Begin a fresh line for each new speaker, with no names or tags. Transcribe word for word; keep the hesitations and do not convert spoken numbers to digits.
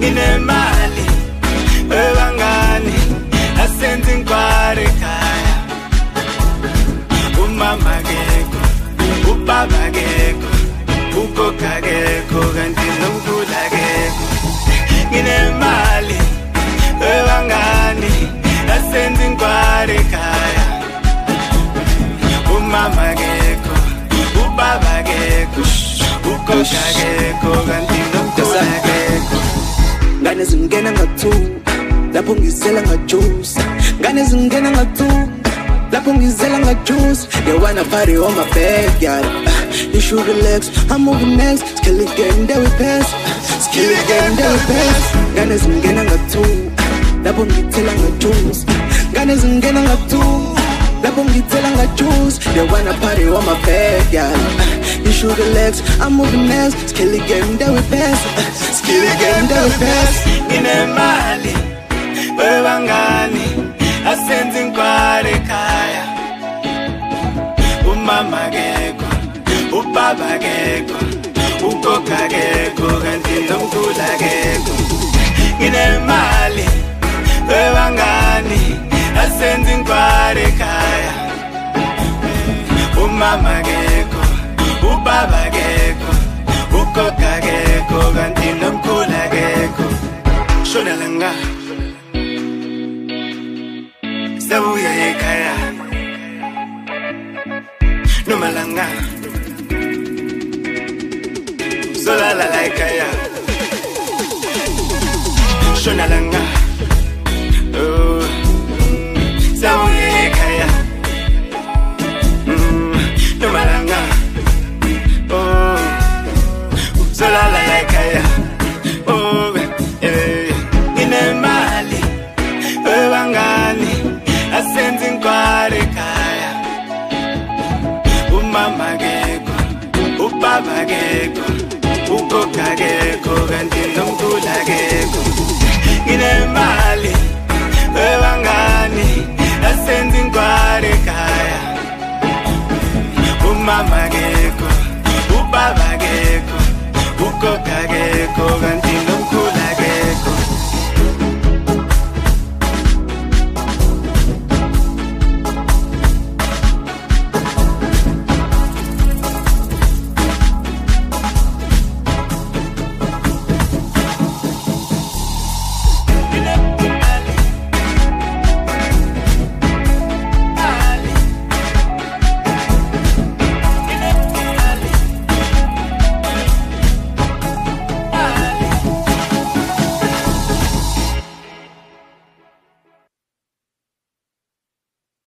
nginemali webangani asenze inkware ekhaya umama akekho ubaba akekho ugogo akekho kanti nomkhulu akekho nginemali webangani asenze inkware ekhaya umama akekho ubaba akekho ugogo akekho kanti nomkhulu akekho
ngane zingena nga-two lapho ngizela nga-juice ngane zingena nga-two lapho ngizela nga-juice they wanna party on my backyard you should relax I'm moving next skill again there we pass skill again there we pass ngane zingena nga-two lapho ngizela nga-juice ngane zingena nga-two lapho ngizela nga-juice they wanna party on my backyard you should relax I'm moving next skill again there we pass skill again there we pass
nginemali webangani asenze inkware ekhaya umama akekho ubaba akekho ugogo akekho kanti nomkhulu akekho nginemali webangani asenze inkware ekhaya umama akekho ubaba akekho ugogo akekho kanti nomkhulu akekho shona langa sabuya ekhaya nomalanga solala la ekhaya shona langa